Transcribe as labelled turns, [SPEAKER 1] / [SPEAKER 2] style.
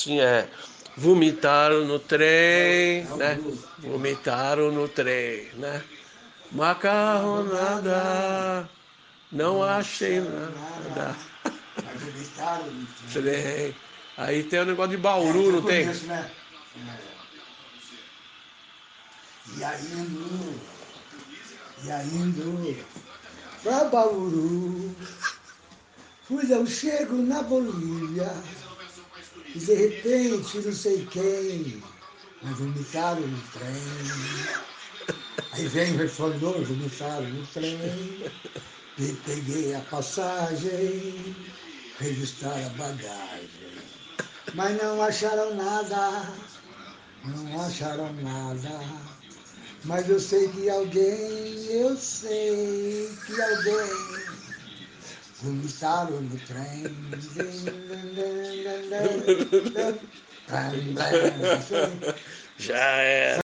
[SPEAKER 1] assim, vomitaram no trem, né? Vomitaram no trem, né? Macarronada, não achei nada.
[SPEAKER 2] Mas vomitaram no trem.
[SPEAKER 1] Trem. Aí tem o negócio de Bauru, não tem?
[SPEAKER 2] Conheço, né? E indo pra Bauru, pois eu chego na Bolívia, e de repente não sei quem, mas vomitaram no trem. Aí vem o reformador, vomitaram no trem, e peguei a passagem, registrar a bagagem. Mas não acharam nada, não acharam nada. Mas eu sei que alguém vomitaram no trem.
[SPEAKER 1] Já é.